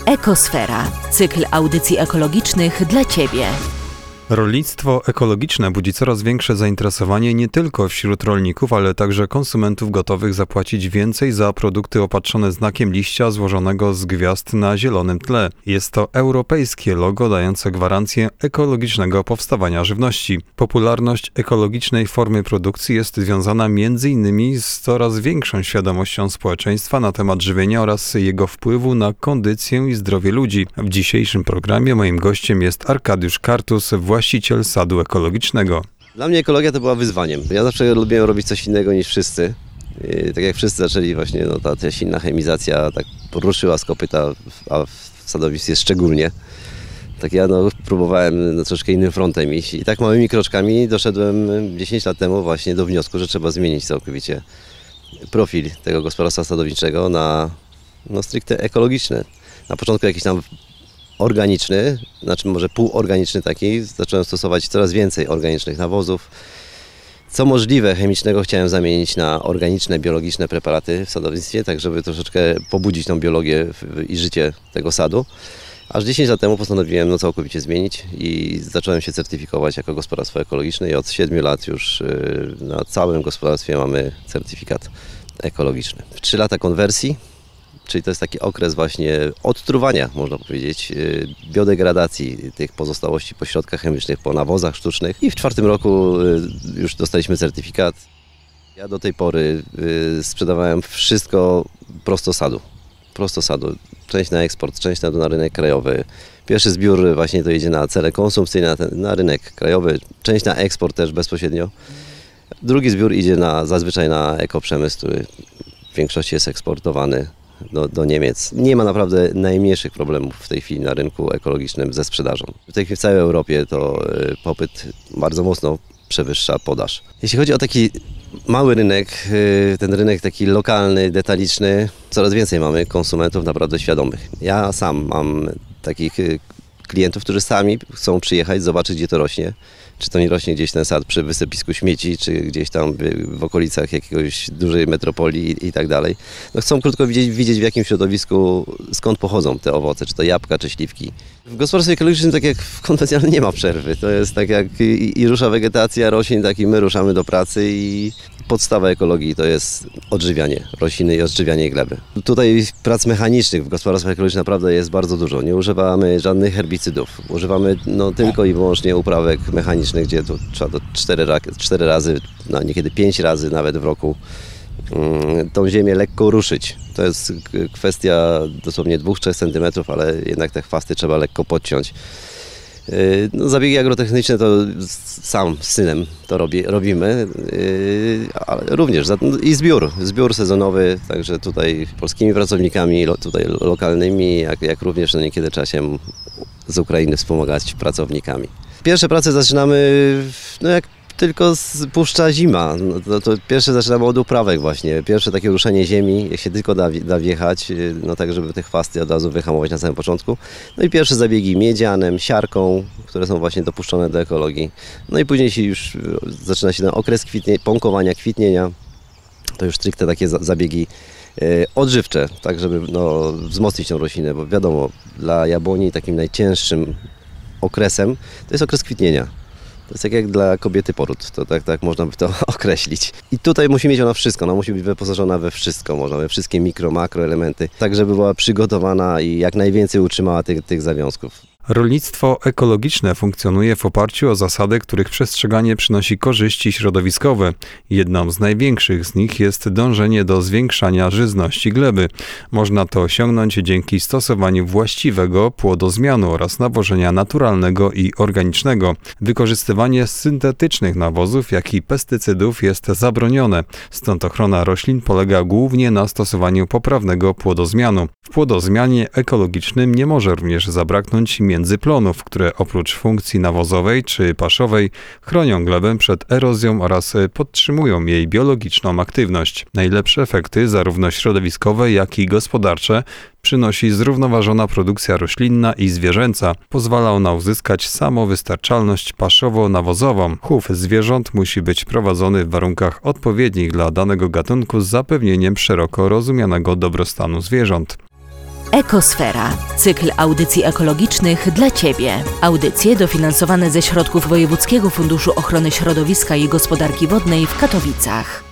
Ekosfera. Cykl audycji ekologicznych dla Ciebie. Rolnictwo ekologiczne budzi coraz większe zainteresowanie nie tylko wśród rolników, ale także konsumentów gotowych zapłacić więcej za produkty opatrzone znakiem liścia złożonego z gwiazd na zielonym tle. Jest to europejskie logo dające gwarancję ekologicznego powstawania żywności. Popularność ekologicznej formy produkcji jest związana m.in. z coraz większą świadomością społeczeństwa na temat żywienia oraz jego wpływu na kondycję i zdrowie ludzi. W dzisiejszym programie moim gościem jest Arkadiusz Kartus, właściciel sadu ekologicznego. Dla mnie ekologia to była wyzwaniem. Ja zawsze lubiłem robić coś innego niż wszyscy. Tak jak wszyscy zaczęli właśnie, ta silna chemizacja tak poruszyła z kopyta, a w sadownictwie szczególnie. Tak ja próbowałem troszkę innym frontem iść i tak małymi kroczkami doszedłem 10 lat temu właśnie do wniosku, że trzeba zmienić całkowicie profil tego gospodarstwa sadowniczego na stricte ekologiczne. Na początku jakiś tam organiczny, znaczy może półorganiczny taki, zacząłem stosować coraz więcej organicznych nawozów. Co możliwe chemicznego chciałem zamienić na organiczne, biologiczne preparaty w sadownictwie, tak żeby troszeczkę pobudzić tą biologię i życie tego sadu. Aż 10 lat temu postanowiłem całkowicie zmienić i zacząłem się certyfikować jako gospodarstwo ekologiczne i od 7 lat już na całym gospodarstwie mamy certyfikat ekologiczny. 3 lata konwersji. Czyli to jest taki okres właśnie odtruwania, można powiedzieć, biodegradacji tych pozostałości po środkach chemicznych, po nawozach sztucznych. I w 4 roku już dostaliśmy certyfikat. Ja do tej pory sprzedawałem wszystko prosto z sadu. Część na eksport, część na rynek krajowy. Pierwszy zbiór właśnie to jedzie na cele konsumpcyjne, na rynek krajowy, część na eksport też bezpośrednio. Drugi zbiór idzie zazwyczaj na ekoprzemysł, który w większości jest eksportowany do Niemiec. Nie ma naprawdę najmniejszych problemów w tej chwili na rynku ekologicznym ze sprzedażą. W tej chwili w całej Europie to popyt bardzo mocno przewyższa podaż. Jeśli chodzi o taki mały rynek, ten rynek taki lokalny, detaliczny, coraz więcej mamy konsumentów naprawdę świadomych. Ja sam mam takich klientów, którzy sami chcą przyjechać, zobaczyć, gdzie to rośnie. Czy to nie rośnie gdzieś ten sad przy wysypisku śmieci, czy gdzieś tam w okolicach jakiegoś dużej metropolii i tak dalej. Chcą krótko widzieć w jakim środowisku, skąd pochodzą te owoce, czy to jabłka, czy śliwki. W gospodarstwie ekologicznym, tak jak w konwencjonalnym, nie ma przerwy. To jest tak jak i rusza wegetacja roślin, tak i my ruszamy do pracy i podstawa ekologii to jest odżywianie rośliny i odżywianie gleby. Tutaj prac mechanicznych w gospodarstwach ekologicznych naprawdę jest bardzo dużo. Nie używamy żadnych herbicydów. Używamy tylko i wyłącznie uprawek mechanicznych, gdzie to trzeba 4 razy, niekiedy 5 razy nawet w roku tą ziemię lekko ruszyć. To jest kwestia dosłownie 2-3 cm, ale jednak te chwasty trzeba lekko podciąć. Zabiegi agrotechniczne to sam z synem to robimy, ale również i zbiór sezonowy, także tutaj polskimi pracownikami, tutaj lokalnymi, jak również niekiedy trzeba się z Ukrainy wspomagać pracownikami. Pierwsze prace zaczynamy jak tylko spuszcza zima, to pierwsze zaczynamy od uprawek właśnie. Pierwsze takie ruszenie ziemi, jak się tylko da wjechać, tak żeby te chwasty od razu wyhamować na samym początku. I pierwsze zabiegi miedzianem, siarką, które są właśnie dopuszczone do ekologii. I później już zaczyna się ten okres pąkowania, kwitnienia. To już stricte takie zabiegi odżywcze, tak żeby wzmocnić tą roślinę, bo wiadomo, dla jabłoni takim najcięższym okresem to jest okres kwitnienia. To jest jak dla kobiety poród, to tak można by to określić. I tutaj musi mieć ona wszystko, musi być wyposażona we wszystko, we wszystkie mikro, makro elementy, tak żeby była przygotowana i jak najwięcej utrzymała tych zawiązków. Rolnictwo ekologiczne funkcjonuje w oparciu o zasady, których przestrzeganie przynosi korzyści środowiskowe. Jedną z największych z nich jest dążenie do zwiększania żyzności gleby. Można to osiągnąć dzięki stosowaniu właściwego płodozmianu oraz nawożenia naturalnego i organicznego. Wykorzystywanie syntetycznych nawozów, jak i pestycydów jest zabronione, stąd ochrona roślin polega głównie na stosowaniu poprawnego płodozmianu. W płodozmianie ekologicznym nie może również zabraknąć międzyplonów, które oprócz funkcji nawozowej czy paszowej chronią glebę przed erozją oraz podtrzymują jej biologiczną aktywność. Najlepsze efekty, zarówno środowiskowe, jak i gospodarcze, przynosi zrównoważona produkcja roślinna i zwierzęca. Pozwala ona uzyskać samowystarczalność paszowo-nawozową. Chów zwierząt musi być prowadzony w warunkach odpowiednich dla danego gatunku z zapewnieniem szeroko rozumianego dobrostanu zwierząt. Ekosfera. Cykl audycji ekologicznych dla Ciebie. Audycje dofinansowane ze środków Wojewódzkiego Funduszu Ochrony Środowiska i Gospodarki Wodnej w Katowicach.